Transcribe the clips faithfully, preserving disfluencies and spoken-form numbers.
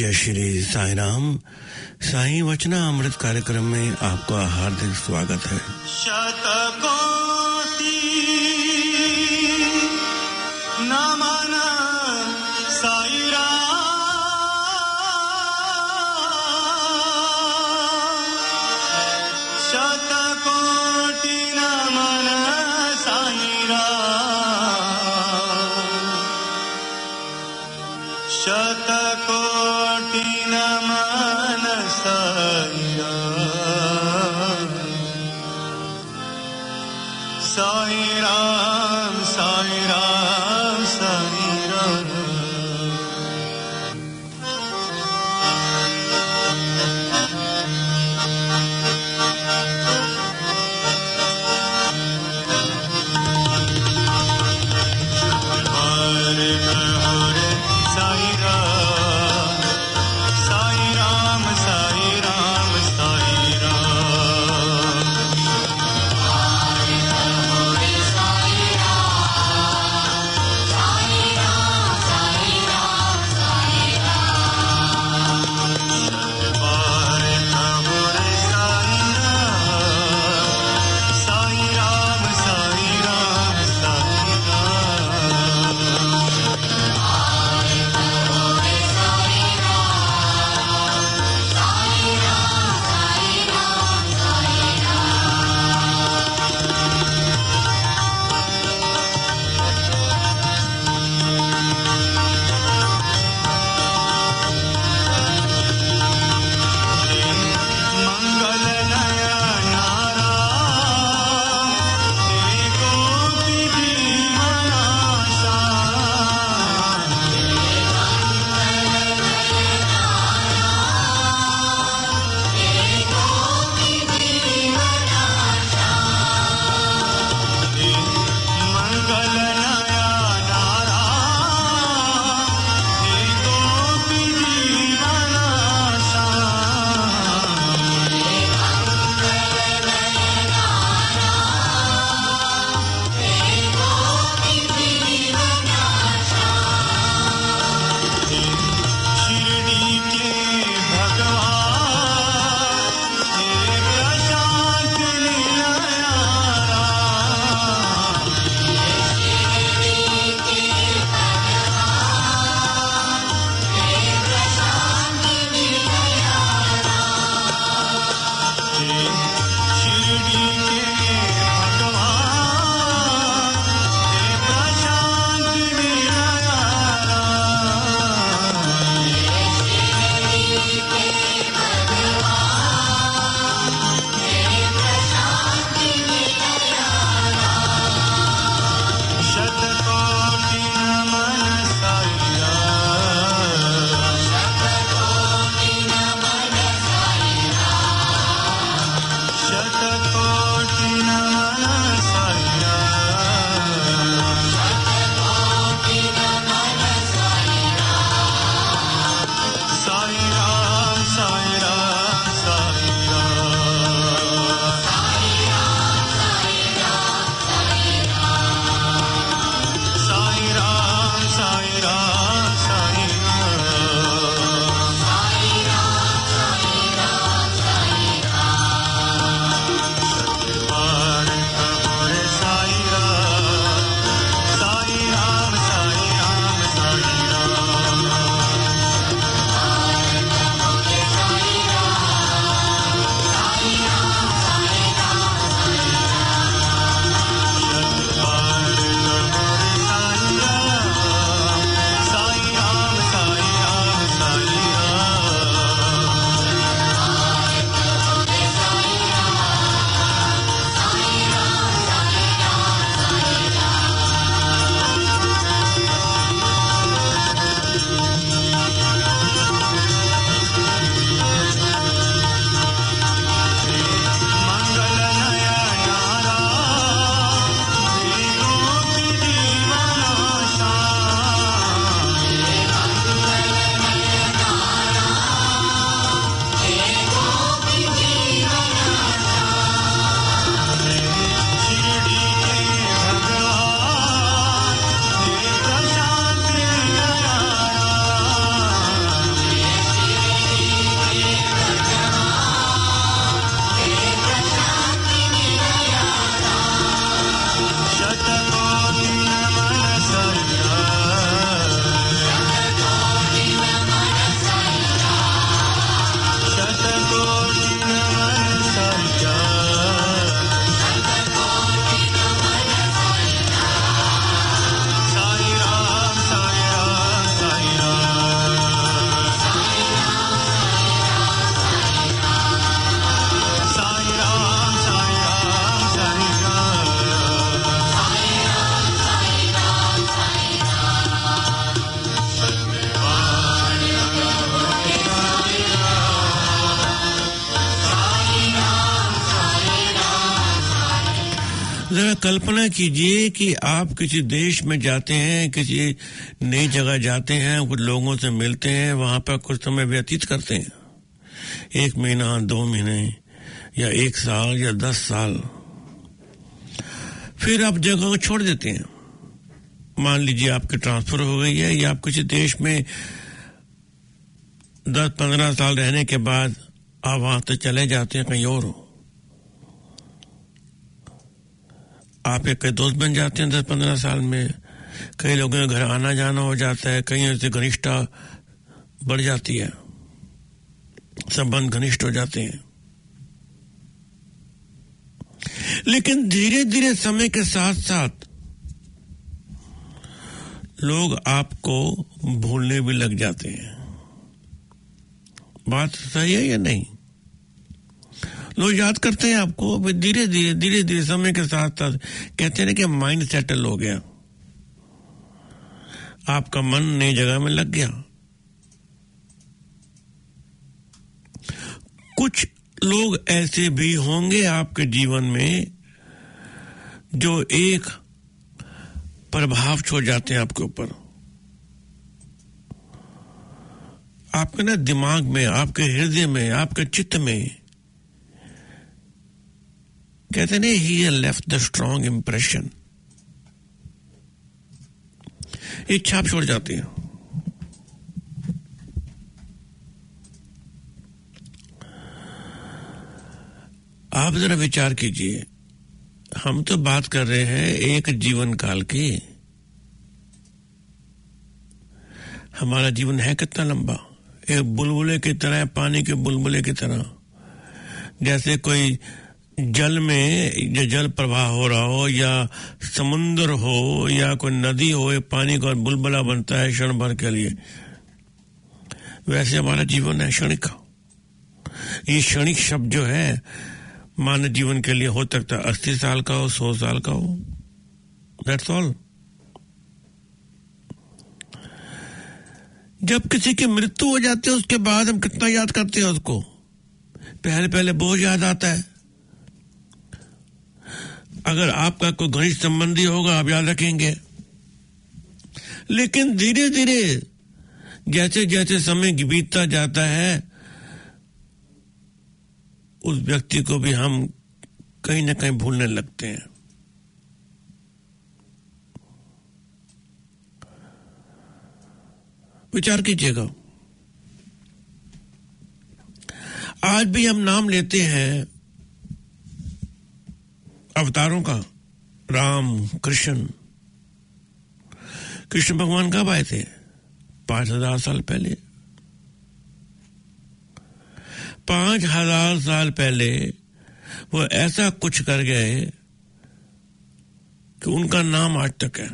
जय श्री साई राम। साई वचना अमृत कार्यक्रम में आपका हार्दिक स्वागत है। शतकोटि नमन साई राम, शतकोटि नमन साई राम, शतकोटि नमन साई राम, साई राम साई राम साई राम। हरे हरे साई राम, साई राम साई राम साई राम। कल्पना कीजिए कि आप किसी देश में जाते हैं, किसी नई जगह जाते हैं, कुछ लोगों से मिलते हैं, वहां पर कुछ समय व्यतीत करते हैं, एक महीना, दो महीने या एक साल या दस साल, फिर आप जगह को छोड़ देते हैं। मान लीजिए आपकी ट्रांसफर हो गई है या आप किसी देश में दस पंद्रह साल रहने के बाद आप वहां से चले जाते हैं कहीं और। आप एक कई दोस्त बन जाते हैं दस पंद्रह साल में, कई लोगों के घर आना जाना हो जाता है, कहीं से घनिष्ठता बढ़ जाती है, संबंध घनिष्ठ हो जाते हैं। लेकिन धीरे धीरे समय के साथ साथ लोग आपको भूलने भी लग जाते हैं। बात सही है या नहीं? लोग याद करते हैं आपको, धीरे धीरे धीरे धीरे समय के साथ साथ कहते हैं कि माइंड सेटल हो गया, आपका मन नई जगह में लग गया। कुछ लोग ऐसे भी होंगे आपके जीवन में जो एक प्रभाव छोड़ जाते हैं आपके ऊपर, आपके ना दिमाग में, आपके हृदय में, आपके चित्त में। कहते हैं ही लेफ्ट द स्ट्रॉन्ग इंप्रेशन, एक छाप छोड़ जाती है। आप जरा विचार कीजिए, हम तो बात कर रहे हैं एक जीवन काल की। हमारा जीवन है कितना लंबा, एक बुलबुले की तरह, पानी के बुलबुले की तरह। जैसे कोई जल में जो जल प्रवाह हो रहा हो, या समुद्र हो, या कोई नदी हो, पानी का बुलबुला बनता है क्षण भर के लिए, वैसे हमारा जीवन है क्षणिक। ये क्षणिक शब्द जो है मानव जीवन के लिए हो सकता है अस्सी साल का हो, सौ साल का हो, दैट्स ऑल। जब किसी की मृत्यु हो जाती है उसके बाद हम कितना याद करते हैं उसको, पहले पहले बोझ याद आता है। अगर आपका कोई घनिष्ठ संबंधी होगा आप याद रखेंगे, लेकिन धीरे धीरे जैसे जैसे समय बीतता जाता है उस व्यक्ति को भी हम कहीं ना कहीं भूलने लगते हैं। विचार कीजिएगा, आज भी हम नाम लेते हैं अवतारों का, राम, कृष्ण। कृष्ण भगवान कब आए थे? पांच हजार साल पहले। पांच हजार साल पहले वो ऐसा कुछ कर गए कि उनका नाम आज तक है,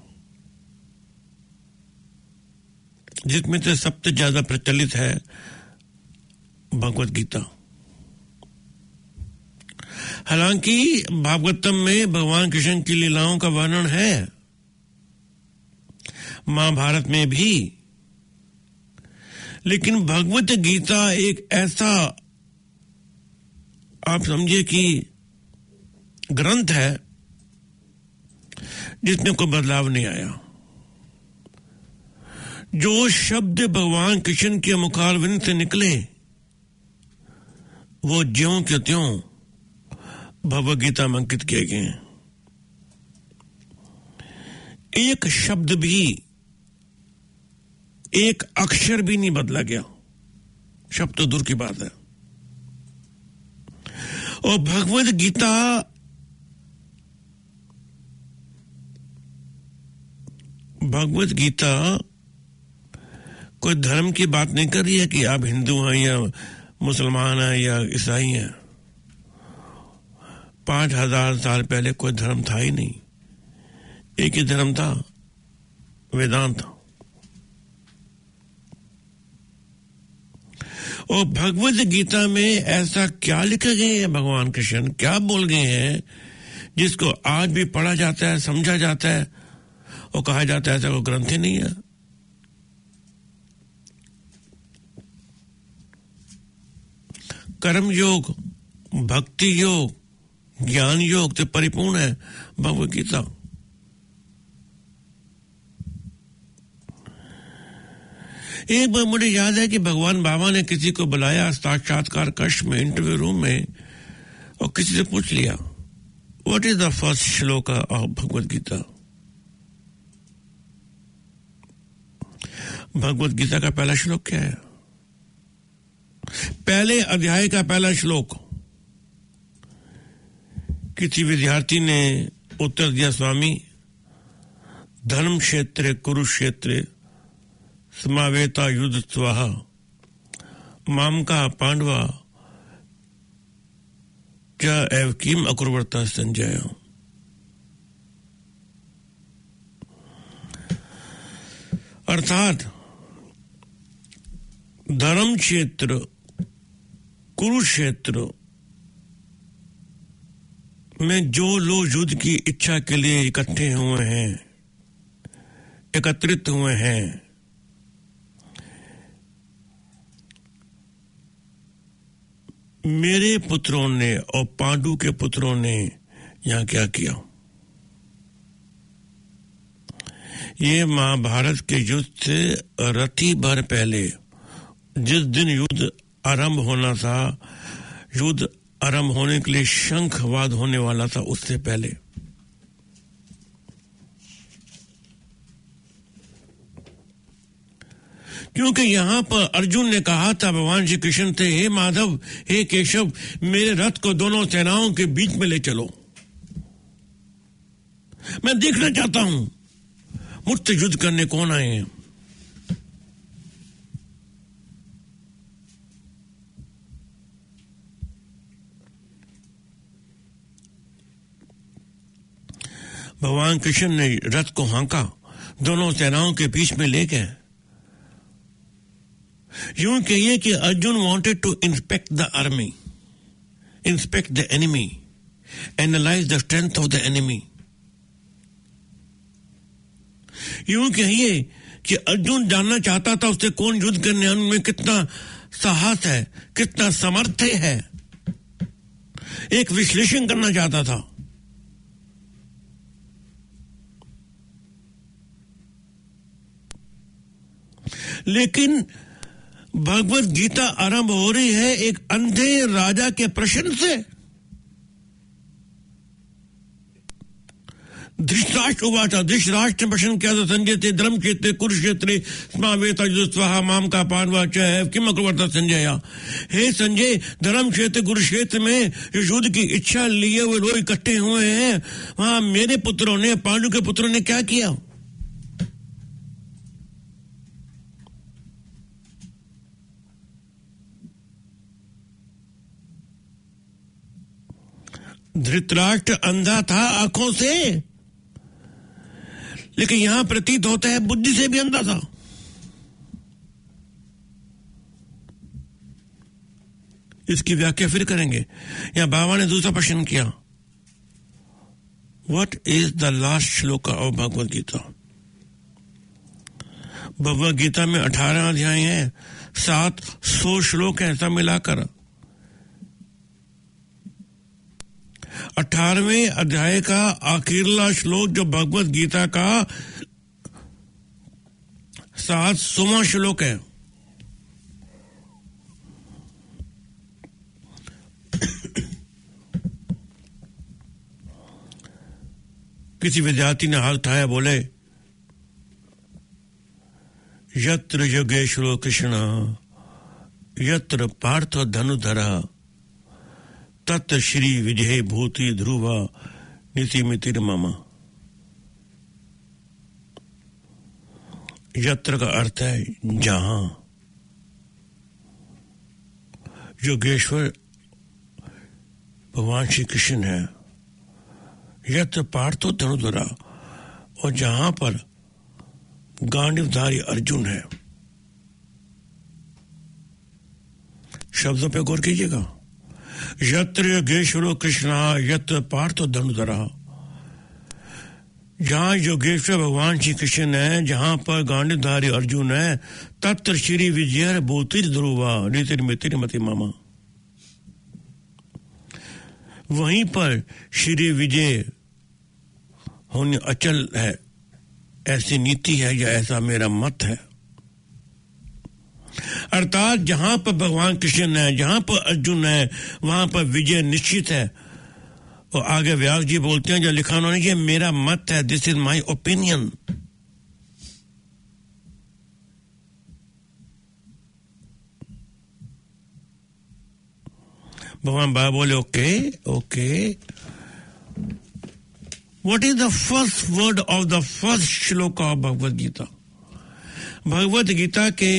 जिसमें से सबसे ज्यादा प्रचलित है भगवत गीता। हालांकि भागवतम में भगवान कृष्ण की लीलाओं का वर्णन है, महाभारत में भी, लेकिन भगवत गीता एक ऐसा, आप समझिए कि ग्रंथ है जिसमें कोई बदलाव नहीं आया। जो शब्द भगवान कृष्ण के मुखारविंद से निकले वो ज्यों के त्यों भगवत गीता में अंकित किए गए हैं। एक शब्द भी, एक अक्षर भी नहीं बदला गया, शब्द तो दूर की बात है। और भगवत गीता भगवत गीता कोई धर्म की बात नहीं कर रही है कि आप हिंदू हैं या मुसलमान हैं या ईसाई हैं। पांच हजार साल पहले कोई धर्म था ही नहीं, एक ही धर्म था, वेदांत। और भगवत गीता में ऐसा क्या लिखे गए हैं, भगवान कृष्ण क्या बोल गए हैं जिसको आज भी पढ़ा जाता है, समझा जाता है और कहा जाता है ऐसा कोई ग्रंथ ही नहीं है। कर्म योग, भक्ति योग, ज्ञान योग से परिपूर्ण है भगवद गीता। एक बार मुझे याद है कि भगवान बाबा ने किसी को बुलाया साक्षात्कार कक्ष में, इंटरव्यू रूम में, और किसी से पूछ लिया, what is the first shloka of Bhagavad Gita? Bhagavad Gita का पहला श्लोक क्या है? पहले अध्याय का पहला श्लोक। किसी विद्यार्थी ने उत्तर दिया, स्वामी, धर्म क्षेत्र कुरुक्षेत्र समावेता युद्ध स्वाहा मामका पांडवा क्या एव किम अकुर्वता संजय। अर्थात धर्म क्षेत्र कुरुक्षेत्र में जो लोग युद्ध की इच्छा के लिए इकट्ठे हुए हैं, एकत्रित हुए हैं, मेरे पुत्रों ने और पांडु के पुत्रों ने यहां क्या किया? ये महाभारत के युद्ध से रति भर पहले, जिस दिन युद्ध आरंभ होना था, युद्ध आरंभ होने के लिए शंखवाद होने वाला था, उससे पहले। क्योंकि यहां पर अर्जुन ने कहा था भगवान श्री कृष्ण से, हे माधव, हे केशव, मेरे रथ को दोनों सेनाओं के बीच में ले चलो, मैं देखना चाहता हूं मुझसे युद्ध करने कौन आए हैं। भगवान कृष्ण ने रथ को हांका, दोनों सेनाओं के बीच में ले गए। यूं कहिए कि Arjun wanted to inspect the army, inspect the enemy, analyse the strength of the enemy. यूं कहिए कि अर्जुन जानना चाहता था उससे कौन युद्ध करने, उनमें कितना साहस है, कितना सामर्थ्य है, एक विश्लेषण करना चाहता था। लेकिन भगवत गीता आरंभ हो रही है एक अंधे राजा के प्रश्न से। धृतराष्ट्र उवाच, धृतराष्ट्र ने प्रश्न किया था संजय से, धर्म क्षेत्र कुरुक्षेत्र समावेता युद्ध स्वाहा माम का पांडवा च किम अकुर्वता संजय। हे संजय, धर्म क्षेत्र कुरुक्षेत्र में जो युद्ध की इच्छा लिए हुए लोग इकट्ठे हुए हैं, वहां मेरे पुत्रों ने, पांडु के पुत्रों ने क्या किया? धृतराष्ट्र अंधा था आंखों से, लेकिन यहां प्रतीत होता है बुद्धि से भी अंधा था। इसकी व्याख्या फिर करेंगे। यहां बाबा ने दूसरा प्रश्न किया, what is the last shloka of Bhagavad Gita? Bhagavad Gita में अठारह अध्याय हैं, सात सौ श्लोक हैं, सब मिलाकर। अठारहवें अध्याय का आखिरला श्लोक जो भगवत गीता का सात सौवां श्लोक है। किसी विद्यार्थी ने हाथ उठाया, बोले, यत्र योगेश्वरो कृष्ण यत्र पार्थ धनुधरा तत् श्री विजय भूति ध्रुवा नीति मितिर ममा। यत्र का अर्थ है जहां योगेश्वर भगवान श्री कृष्ण है, यत्र पार्थो धनुधरा, और जहां पर गांडीवधारी अर्जुन है। शब्दों पे गौर कीजिएगा। यत्र योगेश्वरो कृष्णा यत्र पार्थो धनुधरा, जहां योगेश्वर भगवान श्री कृष्ण है, जहां पर गांडीवधारी अर्जुन है, तत्र श्री विजय भूतिर ध्रुवा नीतिर मितिर मति मामा। वहीं पर श्री विजय होने अचल है, ऐसी नीति है या ऐसा मेरा मत है। अर्थात जहां पर भगवान कृष्ण है, जहां पर अर्जुन है, वहां पर विजय निश्चित है। और आगे व्यास जी बोलते हैं, जो लिखा उन्होंने, ये मेरा मत है, दिस इज माई ओपिनियन। भगवान बाबा बोले okay okay. What is the first word of the first shloka of Bhagavad Gita? Bhagavad Gita के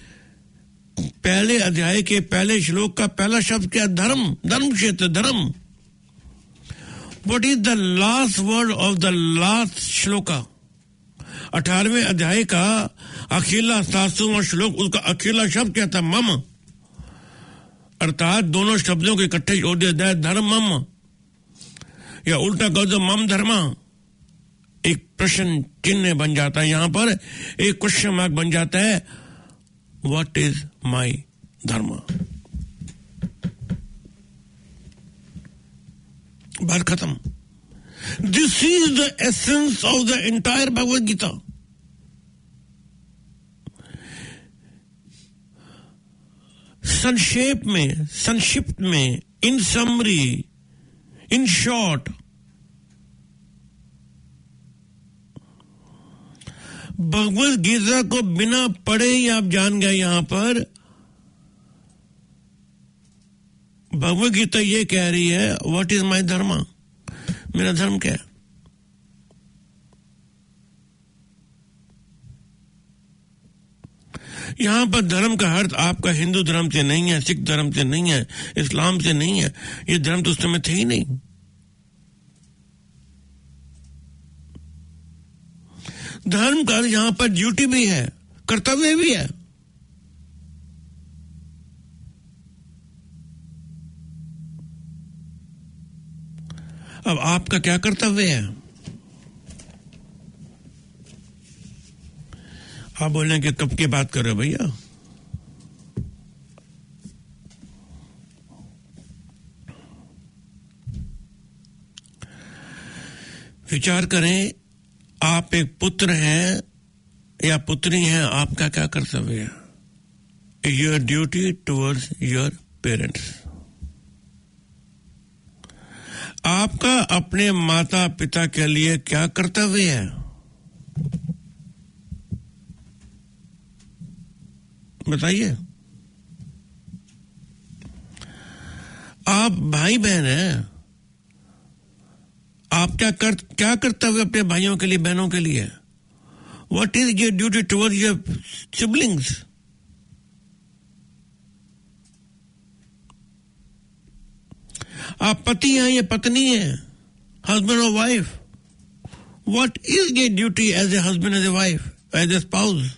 पहले अध्याय के पहले श्लोक का पहला शब्द क्या? धर्म, धर्म क्षेत्र, धर्म। What is the last word of the last shloka? अठारहवें अध्याय का अखिला सातसवां श्लोक, उसका अखिला शब्द क्या था? मम। अर्थात दोनों शब्दों को इकट्ठे जोड़ दिया, धर्म मम, या उल्टा कर दो मम धर्म। एक प्रश्न चिन्ह बन जाता है, यहां पर एक क्वेश्चन मार्क बन जाता है, व्हाट इज माई धर्म? बात खत्म। This is the essence of the entire Bhagavad Gita. संक्षेप में, संक्षिप्त में, in summary, in short, Bhagavad Gita को बिना पढ़े ही आप जान गए, यहां पर भगवद गीता ये कह रही है, व्हाट इज माई धर्म? मेरा धर्म क्या है? यहां पर धर्म का अर्थ आपका हिंदू धर्म से नहीं है, सिख धर्म से नहीं है, इस्लाम से नहीं है। ये धर्म तो उस समय थे ही नहीं। धर्म का यहां पर ड्यूटी भी है, कर्तव्य भी है। अब आपका क्या कर्तव्य है? आप बोलें कि कब की बात कर रहे हो भैया? विचार करें, आप एक पुत्र हैं या पुत्री हैं, आपका क्या कर्तव्य है? Your duty towards your parents. आपका अपने माता पिता के लिए क्या कर्तव्य है? बताइए। आप भाई बहन हैं, आप क्या कर क्या कर्तव्य अपने भाइयों के लिए, बहनों के लिए? What is your duty towards your siblings? आप पति हैं या पत्नी हैं, हस्बैंड और wife? What is your duty as a husband, as a wife, as a spouse?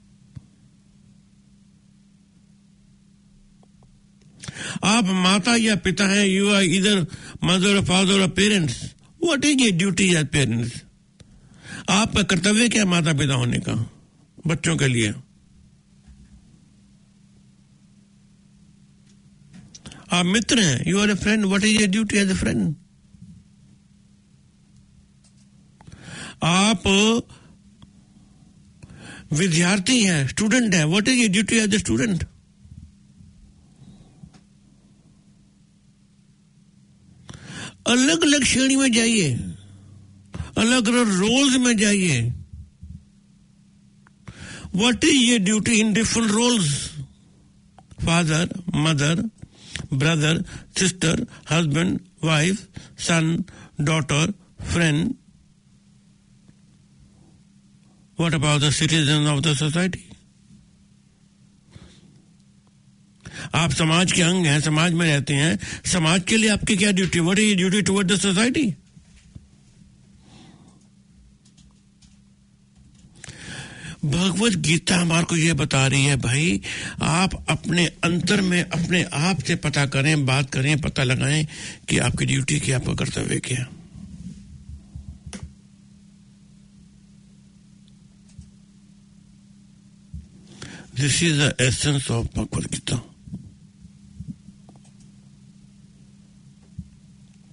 आप माता या पिता हैं, you are either mother, father और parents. What is your duty as parents? आपका कर्तव्य क्या माता पिता होने का बच्चों के लिए? आप मित्र हैं, you are a friend, what is your duty as a friend? आप विद्यार्थी हैं, स्टूडेंट हैं, what is your duty as a student? अलग अलग श्रेणी में जाइए, अलग अलग रोल्स में जाइए। What is your duty in different roles? Father, mother, brother, sister, husband, wife, son, daughter, friend. What about the citizen of the society? आप समाज के अंग हैं, समाज में रहते हैं, समाज के लिए आपकी क्या duty? What is duty toward the society? Bhagavad Gita हमारे को यह बता रही है, भाई आप अपने अंतर में अपने आप से पता करें, बात करें, पता लगाएं कि आपकी ड्यूटी क्या, आपका कर्तव्य क्या। This is the essence of Bhagavad Gita.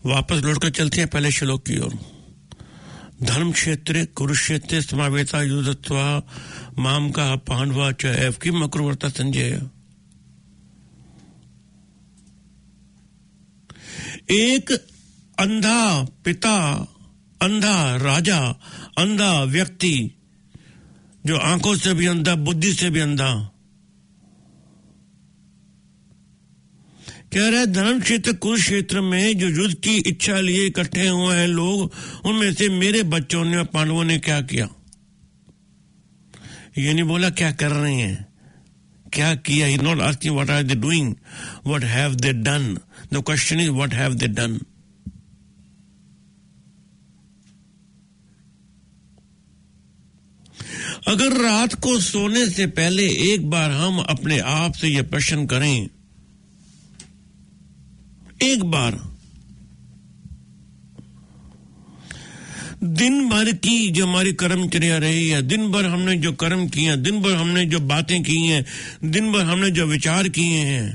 वापस लौटकर चलते हैं पहले श्लोक की ओर। धर्म क्षेत्रे कुरुक्षेत्रे समावेता युद्धत्वा माम का पांडवा च एव किम अकुर्वता संजय। एक अंधा पिता, अंधा राजा, अंधा व्यक्ति जो आंखों से भी अंधा, बुद्धि से भी अंधा, कह रहे धर्म क्षेत्र कुरुक्षेत्र में जो युद्ध की इच्छा लिए इकट्ठे हुए हैं लोग, उनमें से मेरे बच्चों ने और पांडवों ने क्या किया। ये नहीं बोला क्या कर रहे हैं, क्या किया। He not asking what are they doing, what have they done. The question is what have they done. अगर रात को सोने से पहले एक बार हम अपने आप से यह प्रश्न करें, एक बार दिन भर की जो हमारी कर्मचर्या रही है, दिन भर हमने जो कर्म किए हैं, दिन भर हमने जो बातें की हैं, दिन भर हमने जो विचार किए हैं,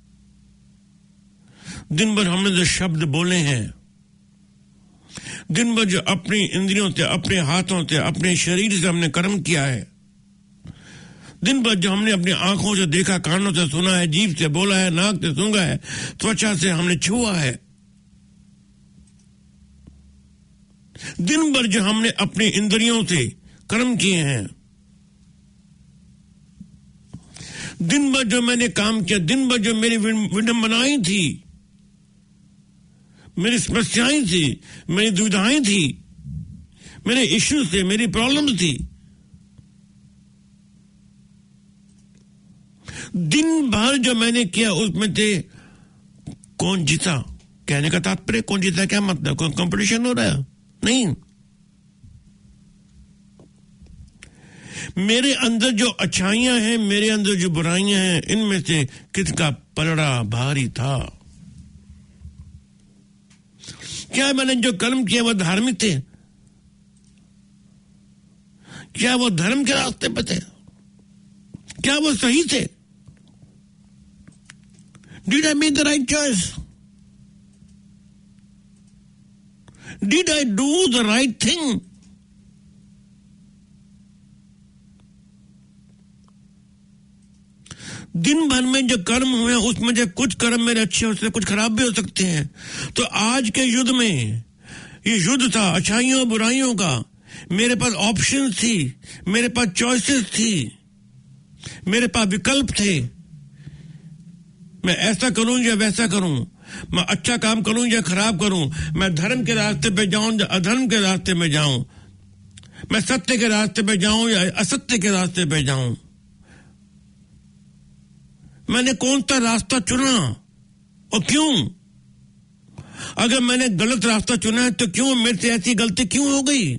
दिन भर हमने जो शब्द बोले हैं, दिन भर जो अपनी इंद्रियों से, अपने हाथों से, अपने शरीर से हमने कर्म किया है, दिन भर जो हमने अपनी आंखों से देखा, कानों से सुना है, जीभ से बोला है, नाक से सूंघा है, त्वचा से हमने छुआ है, दिन भर जो हमने अपनी इंद्रियों से कर्म किए हैं, दिन भर जो मैंने काम किया, दिन भर जो मेरी विडंबनाएं थी, मेरी समस्याएं थी, मेरी दुविधाएं थी, मेरे इश्यूज थे, मेरी प्रॉब्लम्स थी, दिन भर जो मैंने किया उसमें से कौन जीता। कहने का तात्पर्य कौन जीता क्या मतलब, कौन कंपटीशन हो रहा है? नहीं, मेरे अंदर जो अच्छाइयां हैं, मेरे अंदर जो बुराइयां हैं, इनमें से किसका पलड़ा भारी था। क्या मैंने जो कर्म किया वो धार्मिक थे, क्या वो धर्म के रास्ते पे थे, क्या वो सही थे? Did I make the right choice? Did I do the right thing? दिन भर में जो कर्म हुए उसमें से कुछ कर्म मेरे अच्छे हो सकते, कुछ खराब भी हो सकते हैं। तो आज के युद्ध में, ये युद्ध था अच्छाइयों बुराइयों का, मेरे पास ऑप्शन थी, मेरे पास चॉइसेस थी, मेरे पास विकल्प थे। मैं ऐसा करूं या वैसा करूं, मैं अच्छा काम करूं या खराब करूं, मैं धर्म के रास्ते पे जाऊं या अधर्म के रास्ते में जाऊं, मैं सत्य के रास्ते पे जाऊं या असत्य के रास्ते पे जाऊं। मैंने कौन सा रास्ता चुना और क्यों? अगर मैंने गलत रास्ता चुना है तो क्यों, मेरे से ऐसी गलती क्यों हो गई?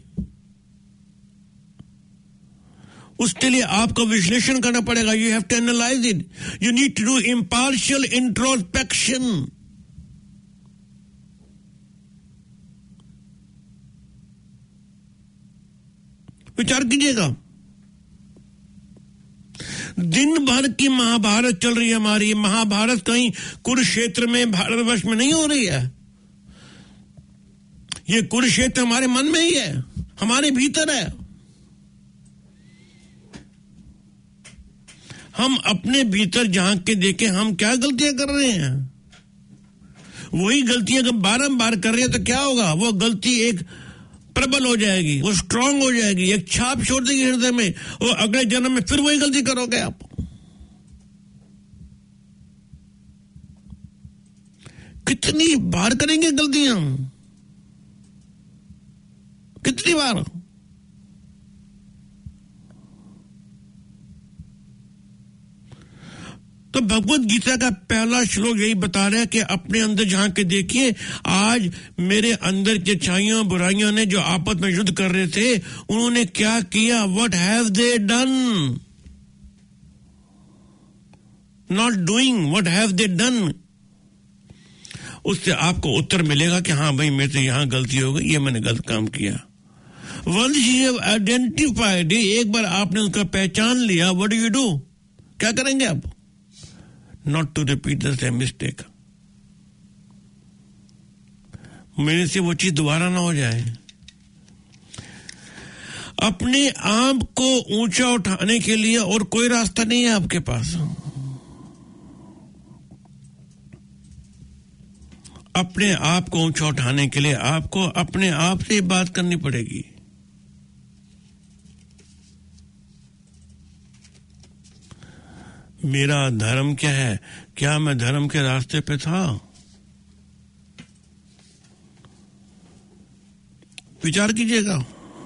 उसके लिए आपको विश्लेषण करना पड़ेगा। You have to analyse it, you need to do impartial introspection. विचार कीजिएगा। दिन भर की महाभारत चल रही है हमारी, महाभारत कहीं कुरुक्षेत्र में, भारतवर्ष में नहीं हो रही है। ये कुरुक्षेत्र हमारे मन में ही है, हमारे भीतर है। हम अपने भीतर झांक के देखें हम क्या गलतियां कर रहे हैं। वही गलतियां अगर बारंबार कर रहे हैं तो क्या होगा, वो गलती एक प्रबल हो जाएगी, वो स्ट्रांग हो जाएगी, एक छाप छोड़ देगी हृदय में, और अगले जन्म में फिर वही गलती करोगे आप। कितनी बार करेंगे गलतियां, कितनी बार? तो भगवत गीता का पहला श्लोक यही बता रहा है कि अपने अंदर झांक के देखिए, आज मेरे अंदर के अच्छाइयों बुराइयों ने जो आपस में युद्ध कर रहे थे, उन्होंने क्या किया। What have they done, not doing, what have they done. उससे आपको उत्तर मिलेगा कि हाँ भाई मेरे से यहां गलती हो गई, ये मैंने गलत काम किया। वंस यू हैव आइडेंटिफाइड, एक बार आपने उसका पहचान लिया, व्हाट डू यू डू, क्या करेंगे आप? Not to repeat the same mistake. मेरे से वो चीज दोबारा ना हो जाए। अपने आप को ऊंचा उठाने के लिए और कोई रास्ता नहीं है आपके पास। अपने आप को ऊंचा उठाने के लिए आपको अपने आप से बात करनी पड़ेगी। मेरा धर्म क्या है? क्या मैं धर्म के रास्ते पे था? विचार कीजिएगा।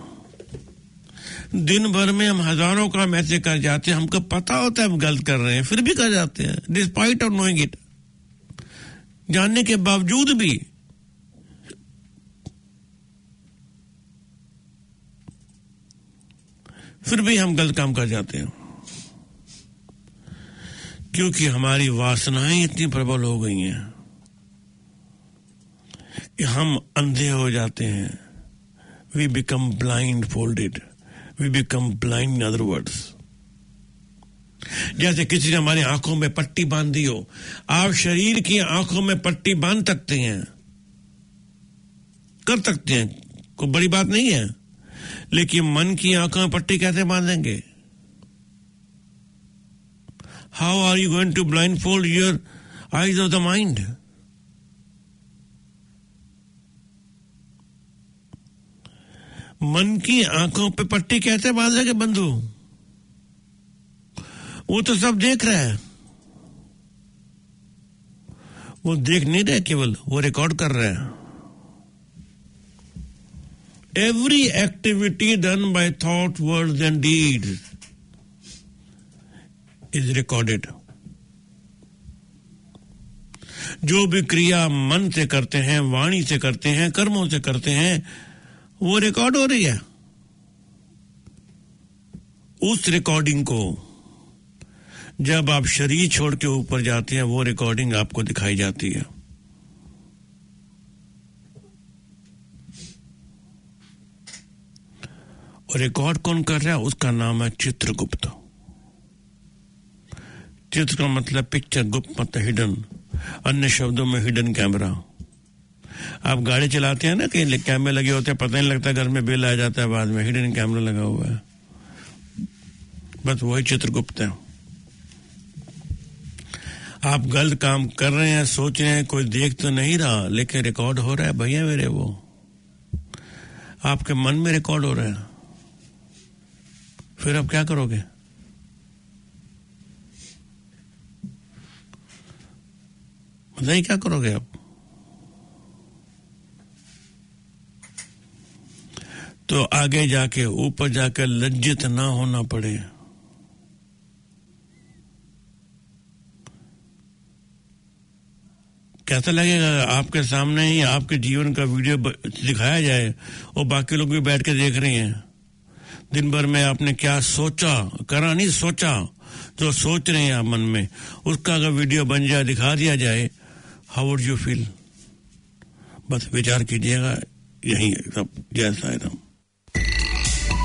दिन भर में हम हजारों काम ऐसे कर जाते हैं, हमको पता होता है हम गलत कर रहे हैं, फिर भी कर जाते हैं, डिस्पाइट ऑफ नोइंग इट, जानने के बावजूद भी। फिर भी हम गलत काम कर जाते हैं, क्योंकि हमारी वासनाएं इतनी प्रबल हो गई हैं कि हम अंधे हो जाते हैं। We become blindfolded. We become blind in other words. जैसे किसी ने हमारी आंखों में पट्टी बांध दी हो। आप शरीर की आंखों में पट्टी बांध सकते हैं, कर सकते हैं, कोई बड़ी बात नहीं है, लेकिन मन की आंखों में पट्टी कैसे बांधेंगे? How are you going to blindfold your eyes of the mind? मन की आंखों पे पट्टी कैसे बांधेंगे बंधु? वो तो सब देख रहा है। वो देख नहीं रहे, केवल वो रिकॉर्ड कर रहे हैं। Every activity done by thought, words and deeds is recorded. जो भी क्रिया मन से करते हैं, वाणी से करते हैं, कर्मों से करते हैं, वो रिकॉर्ड हो रही है। उस रिकॉर्डिंग को जब आप शरीर छोड़ के ऊपर जाते हैं, वो रिकॉर्डिंग आपको दिखाई जाती है। और रिकॉर्ड कौन कर रहा है? उसका नाम है चित्रगुप्त। चित्र का मतलब पिक्चर, गुप्त मतलब हिडन, अन्य शब्दों में हिडन कैमरा। आप गाड़ी चलाते हैं ना, कहीं कैमरे लगे होते हैं, पता नहीं लगता, घर में बिल आ जाता है बाद में, हिडन कैमरा लगा हुआ है। बस वही चित्रगुप्त है। आप गलत काम कर रहे हैं, सोच रहे हैं, कोई देख तो नहीं रहा, लेकिन रिकॉर्ड हो रहा है भैया मेरे। वो आपके मन में रिकॉर्ड हो रहा है। फिर आप क्या करोगे? बताइए क्या करोगे आप? तो आगे जाके, ऊपर जाकर लज्जित ना होना पड़े। कैसा लगेगा आपके सामने ही आपके जीवन का वीडियो दिखाया जाए और बाकी लोग भी बैठ के देख रहे हैं। दिन भर में आपने क्या सोचा, करा नहीं, सोचा, जो सोच रहे हैं आप मन में, उसका अगर वीडियो बन जाए, दिखा दिया जाए, हाउ वुड यू फील? बस विचार कीजिएगा। यही सब। जय साईं राम।